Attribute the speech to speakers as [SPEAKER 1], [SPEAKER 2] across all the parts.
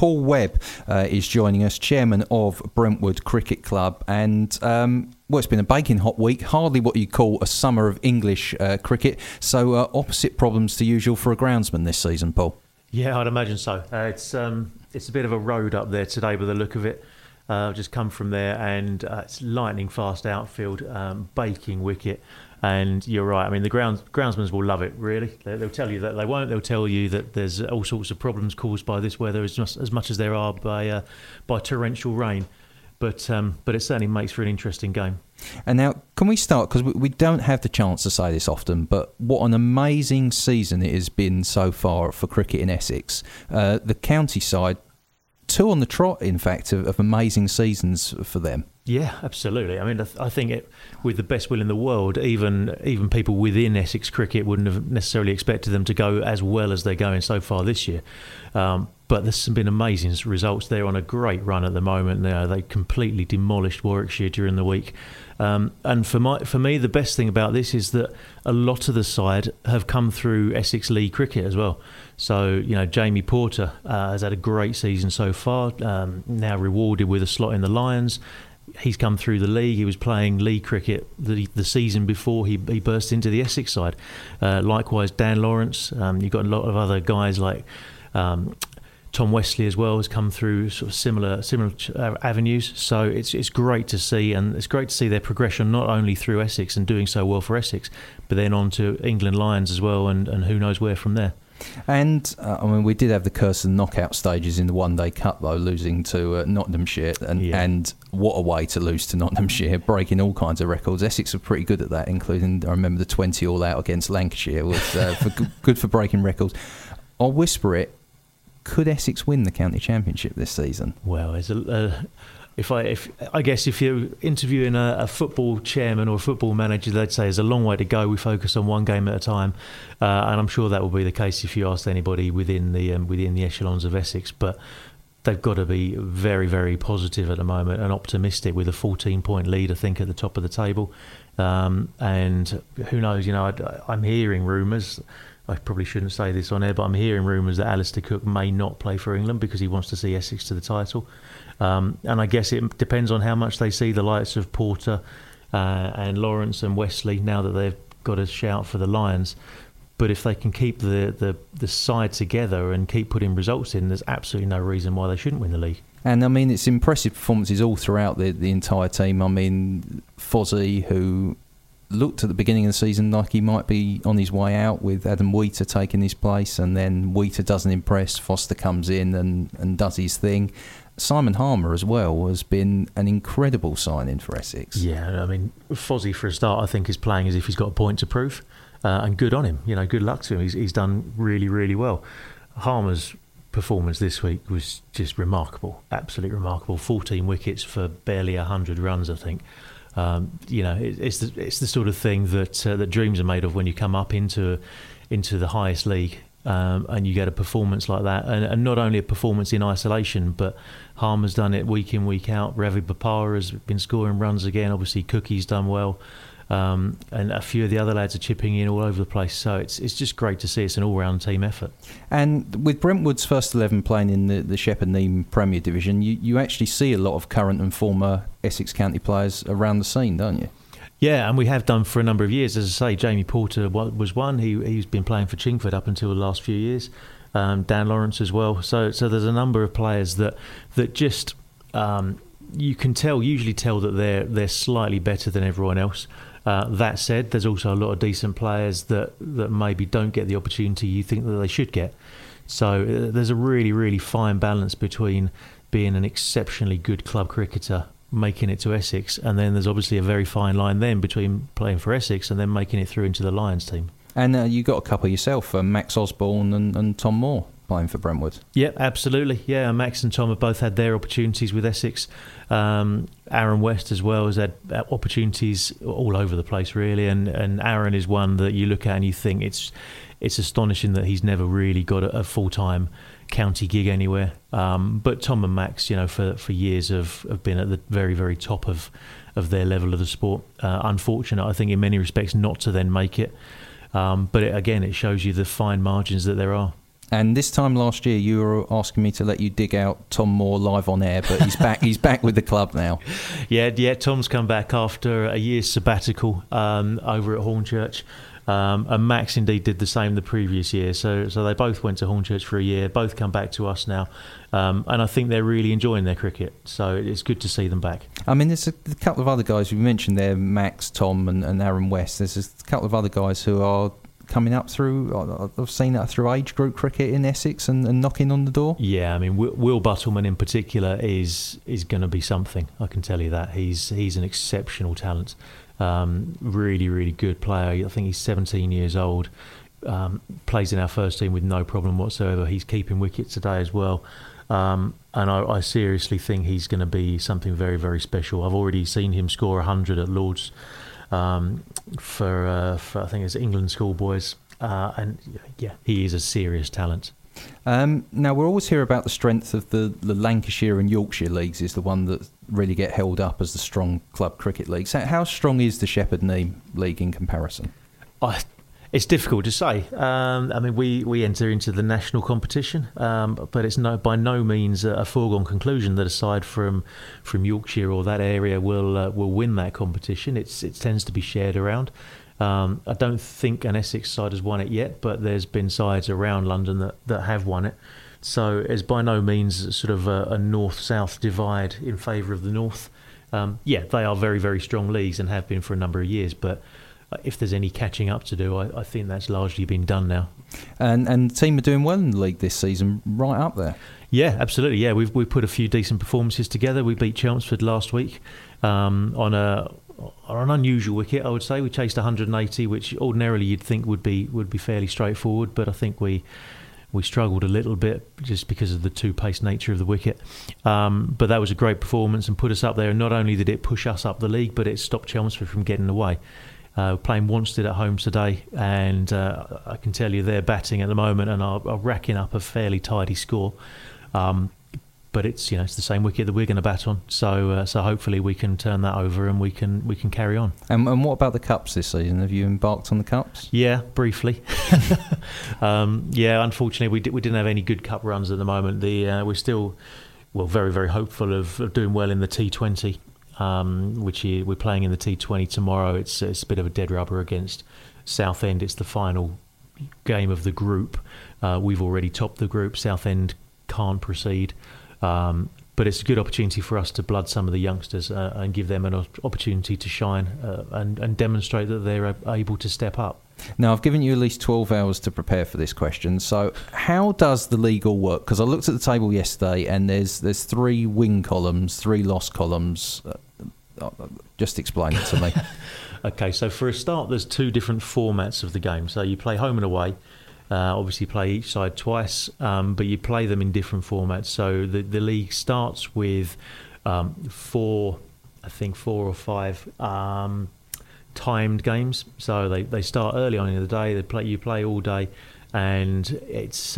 [SPEAKER 1] Paul Webb is joining us, chairman of Brentwood Cricket Club, and well, it's been a baking hot week, hardly what you call a summer of English cricket, so opposite problems to usual for a groundsman this season, Paul.
[SPEAKER 2] Yeah, I'd imagine so. It's a bit of a road up there today by the look of it. I've just come from there, and it's lightning fast outfield, baking wicket. And you're right. I mean, the groundsmen will love it. Really, they'll tell you that they won't. They'll tell you that there's all sorts of problems caused by this weather, as much as there are by torrential rain. But it certainly makes for an interesting game.
[SPEAKER 1] And now, can we start, because we don't have the chance to say this often, but what an amazing season it has been so far for cricket in Essex. The county side, 2 on the trot, in fact, of amazing seasons for them.
[SPEAKER 2] Yeah, absolutely. I mean, I think with the best will in the world, even people within Essex cricket wouldn't have necessarily expected them to go as well as they're going so far this year. But there's been amazing results. They're on a great run at the moment. They completely demolished Warwickshire during the week. And for me, the best thing about this is that a lot of the side have come through Essex League cricket as well. So, Jamie Porter has had a great season so far, now rewarded with a slot in the Lions. He's come through the league. He was playing league cricket the season before he burst into the Essex side. Likewise, Dan Lawrence. You've got a lot of other guys like Tom Wesley as well has come through sort of similar avenues. So it's great to see, and it's great to see their progression not only through Essex and doing so well for Essex, but then on to England Lions as well, and who knows where from there.
[SPEAKER 1] And we did have the curse of the knockout stages in the One Day Cup, though, losing to Nottinghamshire, and what a way to lose to Nottinghamshire, breaking all kinds of records. Essex were pretty good at that, including, I remember, the 20 all out against Lancashire was good for breaking records. I'll whisper it. Could Essex win the county championship this season?
[SPEAKER 2] Well, I guess if you're interviewing a football chairman or a football manager, they'd say there's a long way to go. We focus on one game at a time, and I'm sure that will be the case if you asked anybody within the echelons of Essex. But they've got to be very, very positive at the moment and optimistic with a 14-point lead, I think, at the top of the table. And who knows? I'm hearing rumours. I probably shouldn't say this on air, but I'm hearing rumours that Alistair Cook may not play for England because he wants to see Essex to the title. And I guess it depends on how much they see the likes of Porter and Lawrence and Wesley now that they've got a shout for the Lions. But if they can keep the side together and keep putting results in, there's absolutely no reason why they shouldn't win the league. And
[SPEAKER 1] I mean, it's impressive performances all throughout the entire team. I mean, Fozzie, who looked at the beginning of the season like he might be on his way out with Adam Wheater taking his place, and then Wheater doesn't impress. Foster comes in and does his thing. Simon Harmer as well has been an incredible signing for Essex.
[SPEAKER 2] Yeah, I mean, Fozzie for a start I think is playing as if he's got a point to prove, and good on him. Good luck to him. He's done really, really well. Harmer's performance this week was just remarkable, absolutely remarkable. 14 wickets for barely 100 runs, I think. It's the sort of thing that dreams are made of when you come up into the highest league, and you get a performance like that, and not only a performance in isolation, but Harmer's done it week in, week out. Ravi Bopara has been scoring runs again. Obviously, Cookie's done well, and a few of the other lads are chipping in all over the place. So it's just great to see. It's an all-round team effort.
[SPEAKER 1] And with Brentwood's first 11 playing in the Shepherd Neame Premier Division, you actually see a lot of current and former Essex County players around the scene, don't you?
[SPEAKER 2] Yeah, and we have done for a number of years. As I say, Jamie Porter was one. He's been playing for Chingford up until the last few years. Dan Lawrence as well. So there's a number of players that just you can usually tell that they're slightly better than everyone else. That said, there's also a lot of decent players that maybe don't get the opportunity you think that they should get. So there's a really, really fine balance between being an exceptionally good club cricketer, making it to Essex, and then there's obviously a very fine line then between playing for Essex and then making it through into the Lions team. And
[SPEAKER 1] you got a couple yourself, Max Osborne and Tom Moore playing for Brentwood.
[SPEAKER 2] Yeah, absolutely. Yeah, Max and Tom have both had their opportunities with Essex. Aaron West as well has had opportunities all over the place, really. And Aaron is one that you look at and you think it's astonishing that he's never really got a full-time county gig anywhere. But Tom and Max, for years have been at the very, very top of their level of the sport. Unfortunate, I think, in many respects, not to then make it. But it shows you the fine margins that there are.
[SPEAKER 1] And this time last year, you were asking me to let you dig out Tom Moore live on air, but he's back. He's back with the club now.
[SPEAKER 2] Yeah. Tom's come back after a year's sabbatical over at Hornchurch, and Max indeed did the same the previous year. So they both went to Hornchurch for a year. Both come back to us now, and I think they're really enjoying their cricket. So it's good to see them back.
[SPEAKER 1] I mean, there's a couple of other guys you mentioned there, Max, Tom, and Aaron West. There's a couple of other guys who are coming up through, I've seen that through age group cricket in Essex and knocking on the door.
[SPEAKER 2] Yeah, I mean, Will Buttleman in particular is going to be something, I can tell you that. He's an exceptional talent, really, really good player. I think he's 17 years old, plays in our first team with no problem whatsoever. He's keeping wickets today as well. And I seriously think he's going to be something very, very special. I've already seen him score 100 at Lord's. For I think it's England schoolboys, and yeah, he is a serious talent.
[SPEAKER 1] Now we always hear about the strength of the Lancashire and Yorkshire leagues is the one that really get held up as the strong club cricket leagues. How strong is the Shepherd Neame League in comparison?
[SPEAKER 2] It's difficult to say. I mean, we enter into the national competition, but it's by no means a foregone conclusion that aside from Yorkshire or that area will win that competition. It tends to be shared around. I don't think an Essex side has won it yet, but there's been sides around London that have won it. So it's by no means sort of a north-south divide in favour of the north. Yeah, they are very, very strong leagues and have been for a number of years, but if there's any catching up to do, I think that's largely been done now.
[SPEAKER 1] And the team are doing well in the league this season, right up there.
[SPEAKER 2] Yeah, absolutely. Yeah, we've put a few decent performances together. We beat Chelmsford last week on an unusual wicket, I would say. We chased 180, which ordinarily you'd think would be fairly straightforward, but I think we struggled a little bit just because of the two-pace nature of the wicket. But that was a great performance and put us up there. And not only did it push us up the league, but it stopped Chelmsford from getting away. We're playing Wanstead at home today, and I can tell you they're batting at the moment and are racking up a fairly tidy score. But it's the same wicket that we're going to bat on, so hopefully we can turn that over and we can carry on. And
[SPEAKER 1] what about the cups this season? Have you embarked on the cups?
[SPEAKER 2] Yeah, briefly. Unfortunately we didn't have any good cup runs at the moment. We're still very, very hopeful of doing well in the T20. Which we're playing in the T20 tomorrow. It's a bit of a dead rubber against Southend. It's the final game of the group. We've already topped the group. Southend can't proceed. But it's a good opportunity for us to blood some of the youngsters and give them an opportunity to shine and demonstrate that they're able to step up.
[SPEAKER 1] Now, I've given you at least 12 hours to prepare for this question. So how does the league all work? Because I looked at the table yesterday and there's 3 win columns, 3 loss columns. Just explain it to me.
[SPEAKER 2] Okay, so for a start, there's 2 different formats of the game. So you play home and away. Obviously play each side twice, but you play them in different formats. So the league starts with 4 or 5 timed games. So they start early on in the day. You play all day, and it's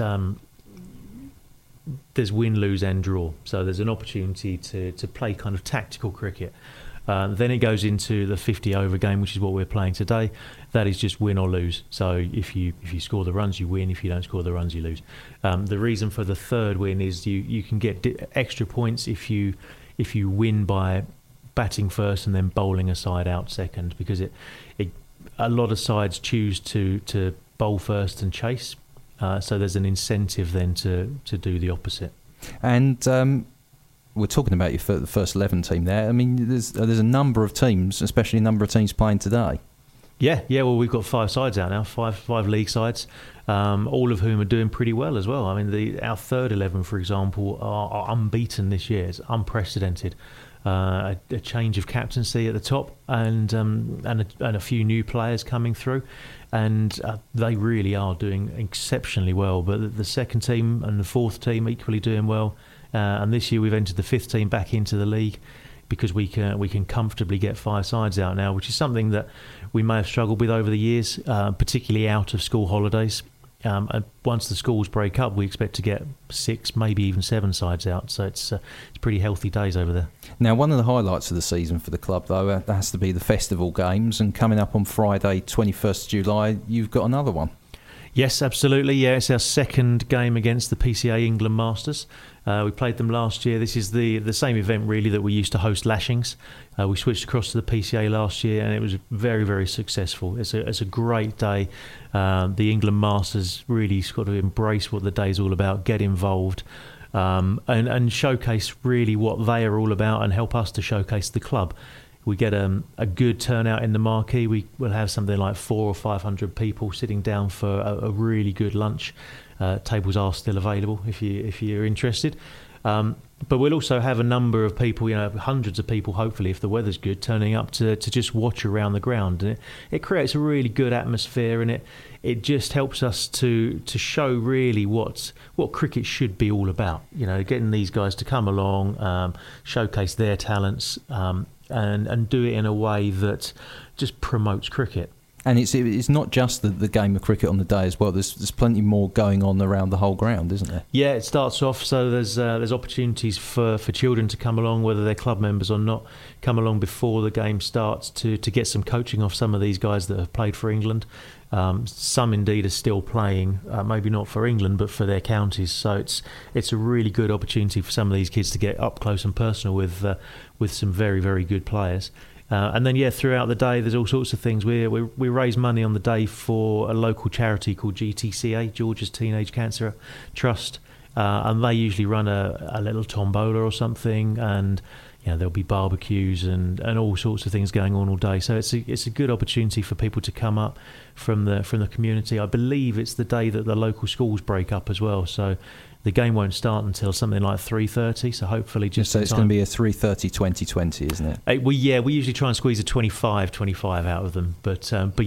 [SPEAKER 2] there's win, lose, and draw. So there's an opportunity to play kind of tactical cricket. Then it goes into the 50-over game, which is what we're playing today. That is just win or lose. So if you score the runs, you win. If you don't score the runs, you lose. The reason for the third win is you can get extra points if you win by batting first and then bowling a side out second, because a lot of sides choose to bowl first and chase. So there's an incentive then to do the opposite.
[SPEAKER 1] And we're talking about the first 11 team there. I mean, there's a number of teams, especially a number of teams playing today.
[SPEAKER 2] Yeah. Well, we've got 5 sides out now, five league sides, all of whom are doing pretty well as well. I mean, our third 11, for example, are unbeaten this year. It's unprecedented. A change of captaincy at the top, and a few new players coming through, and they really are doing exceptionally well. But the second team and the fourth team equally doing well. And this year we've entered the 5th team back into the league because we can comfortably get 5 sides out now, which is something that we may have struggled with over the years, particularly out of school holidays. And once the schools break up, we expect to get 6, maybe even 7 sides out. So it's pretty healthy days over there.
[SPEAKER 1] Now, one of the highlights of the season for the club, though, that has to be the festival games. And coming up on Friday, 21st July, you've got another one.
[SPEAKER 2] Yes, absolutely. Yeah, it's our second game against the PCA England Masters. We played them last year. This is the same event really that we used to host Lashings. We switched across to the PCA last year, and it was very, very successful. It's a great day. The England Masters really got to embrace what the day's all about, get involved, and showcase really what they are all about, and help us to showcase the club. We get a good turnout in the marquee. We will have something like 400 or 500 people sitting down for a really good lunch. Tables are still available if you're interested. But we'll also have a number of people, hundreds of people, hopefully, if the weather's good, turning up to just watch around the ground. And it creates a really good atmosphere, and it just helps us to show really what cricket should be all about. Getting these guys to come along, showcase their talents, and do it in a way that just promotes cricket.
[SPEAKER 1] And it's not just the game of cricket on the day as well. There's plenty more going on around the whole ground, isn't there?
[SPEAKER 2] Yeah, it starts off, so there's opportunities for children to come along, whether they're club members or not, come along before the game starts to get some coaching off some of these guys that have played for England. Some indeed are still playing, maybe not for England, but for their counties. So it's a really good opportunity for some of these kids to get up close and personal with some very, very good players. And then, throughout the day, there's all sorts of things. We raise money on the day for a local charity called GTCA, George's Teenage Cancer Trust, and they usually run a little tombola or something, and there'll be barbecues and all sorts of things going on all day. So it's a good opportunity for people to come up from the community. I believe it's the day that the local schools break up as well. So the game won't start until something like 3:30. So hopefully
[SPEAKER 1] So it's going to be a 3:30 2020, isn't it?
[SPEAKER 2] We usually try and squeeze a 25 out of them. But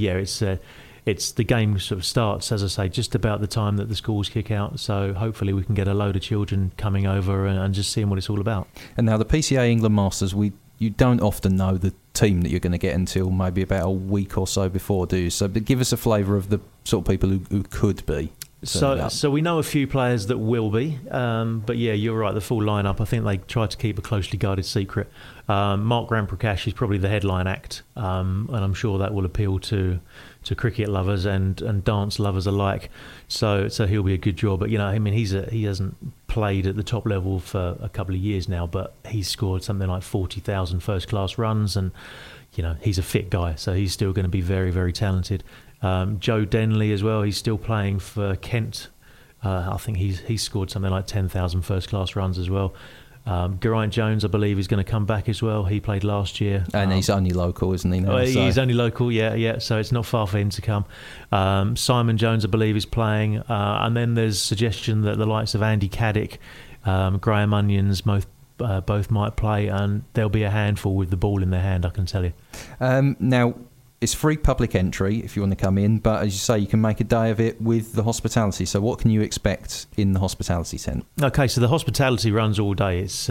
[SPEAKER 2] it's the game sort of starts, as I say, just about the time that the schools kick out. So hopefully we can get a load of children coming over and just seeing what it's all about.
[SPEAKER 1] And now the PCA England Masters, you don't often know the team that you're going to get until maybe about a week or so before, do you? So but give us a flavour of the sort of people who could be.
[SPEAKER 2] So we know a few players that will be, but you're right, the full lineup, I think they try to keep a closely guarded secret. Mark Ramprakash is probably the headline act, and I'm sure that will appeal to cricket lovers and dance lovers alike. So he'll be a good draw. But he hasn't played at the top level for a couple of years now, but he's scored something like 40,000 first class runs, and he's a fit guy, so he's still going to be very, very talented. Joe Denley as well, he's still playing for Kent. I think he's scored something like 10,000 first class runs as well. Geraint Jones, I believe, is going to come back as well. He played last year.
[SPEAKER 1] And he's only local, isn't he? Now,
[SPEAKER 2] he's only local, yeah. So it's not far for him to come. Simon Jones, I believe, is playing. And then there's suggestion that the likes of Andy Caddick, Graham Onions, both might play. And there'll be a handful with the ball in their hand, I can tell you.
[SPEAKER 1] Now, it's free public entry if you want to come in, but as you say, you can make a day of it with the hospitality. So what can you expect in the hospitality tent? Okay,
[SPEAKER 2] so the hospitality runs all day. It's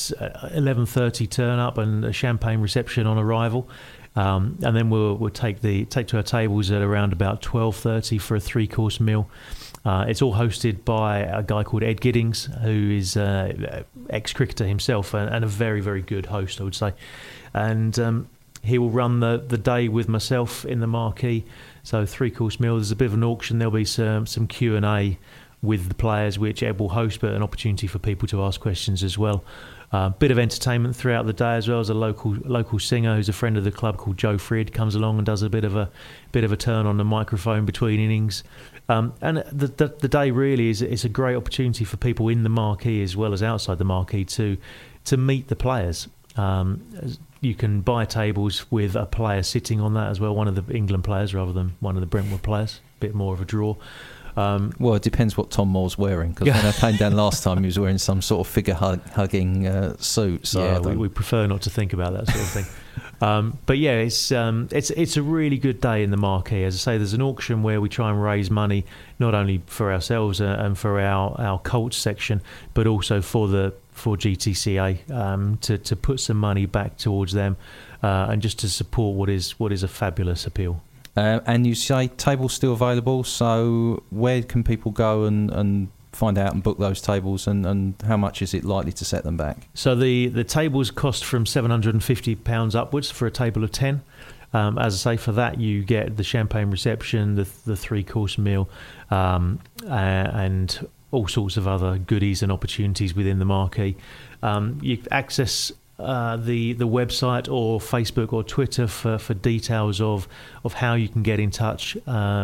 [SPEAKER 2] 11:30 turn up and a champagne reception on arrival, and then we'll take to our tables at around about 12:30 for a 3-course meal. It's all hosted by a guy called Ed Giddings, who is ex-cricketer himself and a very, very good host, I would say. And he will run the day with myself in the marquee. So 3-course meal. There's a bit of an auction. There'll be some Q&A with the players, which Ed will host, but an opportunity for people to ask questions as well. Bit of entertainment throughout the day as well. As a local singer who's a friend of the club called Joe Frid comes along and does a bit of a turn on the microphone between innings. And the day really is a great opportunity for people in the marquee as well as outside the marquee to meet the players. You can buy tables with a player sitting on that as well, one of the England players rather than one of the Brentwood players. A bit more of a draw.
[SPEAKER 1] Well, it depends what Tom Moore's wearing, because when I came down last time, he was wearing some sort of figure-hugging suit. So
[SPEAKER 2] we prefer not to think about that sort of thing. But it's a really good day in the marquee. As I say, there's an auction where we try and raise money not only for ourselves and for our Colts section, but also for GTCA to put some money back towards them and just to support what is a fabulous appeal.
[SPEAKER 1] And you say tables still available, so where can people go and find out and book those tables, and how much is it likely to set them back?
[SPEAKER 2] So the tables cost from £750 upwards for a table of 10. As I say, for that you get the champagne reception, the 3-course meal, and all sorts of other goodies and opportunities within the marquee. You access the website or Facebook or Twitter for details of how you can get in touch,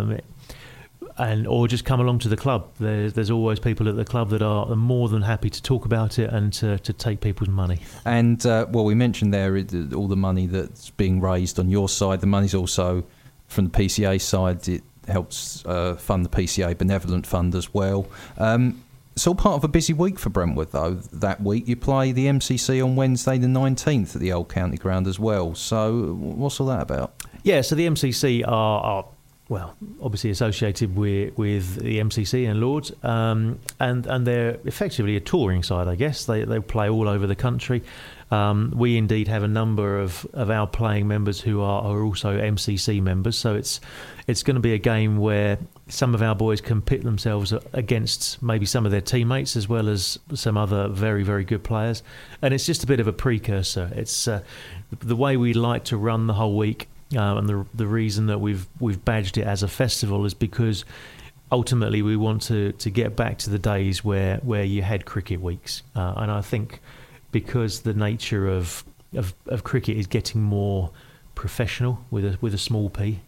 [SPEAKER 2] or just come along to the club. There's always people at the club that are more than happy to talk about it and to take people's money.
[SPEAKER 1] And we mentioned there all the money that's being raised on your side. The money's also from the PCA side. It helps fund the PCA Benevolent Fund as well. It's all part of a busy week for Brentwood, though. That week you play the MCC on Wednesday the 19th at the Old County Ground as well. So what's all that about?
[SPEAKER 2] Yeah, so the MCC are well, obviously associated with the MCC and Lords, and they're effectively a touring side, I guess. They play all over the country. We indeed have a number of our playing members who are also MCC members, so it's going to be a game where some of our boys can pit themselves against maybe some of their teammates as well as some other very, very good players, and it's just a bit of a precursor. It's the way we like to run the whole week. And the reason that we've badged it as a festival is because ultimately we want to get back to the days where you had cricket weeks, and I think because the nature of cricket is getting more professional with a small p,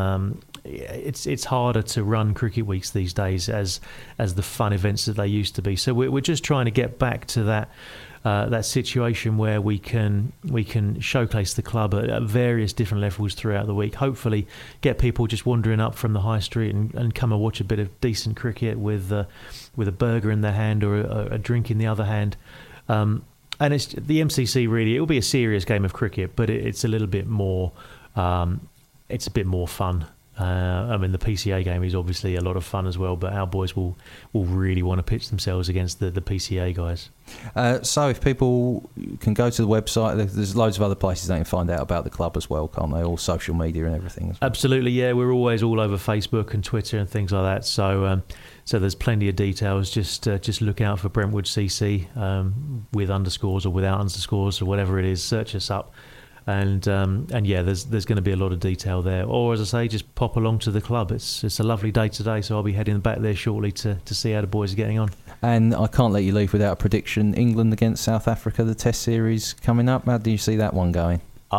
[SPEAKER 2] it's harder to run cricket weeks these days as the fun events that they used to be. So we're just trying to get back to that situation where we can showcase the club at various different levels throughout the week. Hopefully get people just wandering up from the high street and come and watch a bit of decent cricket with a burger in their hand or a drink in the other hand. And it's the MCC, really, it'll be a serious game of cricket, but it's a little bit more it's a bit more fun. I mean, the PCA game is obviously a lot of fun as well, but our boys will really want to pitch themselves against the PCA guys.
[SPEAKER 1] So if people can go to the website, there's loads of other places they can find out about the club as well, can't they? All social media and everything as well.
[SPEAKER 2] Absolutely, yeah. We're always all over Facebook and Twitter and things like that. So there's plenty of details. Just look out for Brentwood CC with underscores or without underscores or whatever it is. Search us up. And yeah, there's going to be a lot of detail there. Or as I say, just pop along to the club. It's a lovely day today, so I'll be heading back there shortly to see how the boys are getting on. And
[SPEAKER 1] I can't let you leave without a prediction. England against South Africa, the Test series coming up. How do you see that one going?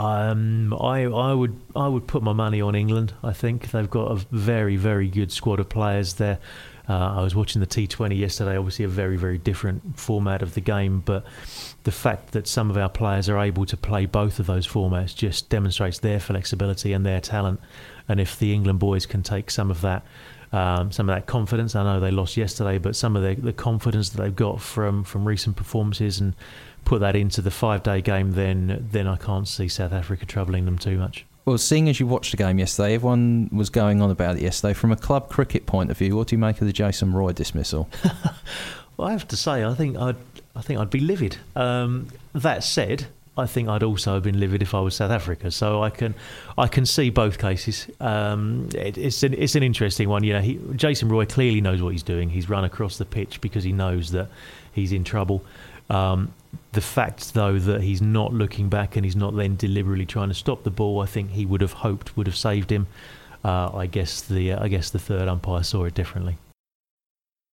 [SPEAKER 2] I would put my money on England. I think they've got a very, very good squad of players there. I was watching the T20 yesterday, obviously a very, very different format of the game, but the fact that some of our players are able to play both of those formats just demonstrates their flexibility and their talent. And if the England boys can take some of that confidence, I know they lost yesterday, but some of the confidence that they've got from recent performances and put that into the 5-day game, then I can't see South Africa troubling them too much.
[SPEAKER 1] Well, seeing as you watched the game yesterday, everyone was going on about it yesterday. From a club cricket point of view, what do you make of the Jason Roy dismissal?
[SPEAKER 2] Well, I have to say, I think I'd be livid. That said, I think I'd also have been livid if I was South Africa. So I can see both cases. It's an interesting one. You know, Jason Roy clearly knows what he's doing. He's run across the pitch because he knows that he's in trouble. The fact, though, that he's not looking back and he's not then deliberately trying to stop the ball, I think he would have hoped would have saved him. I guess the third umpire saw it differently.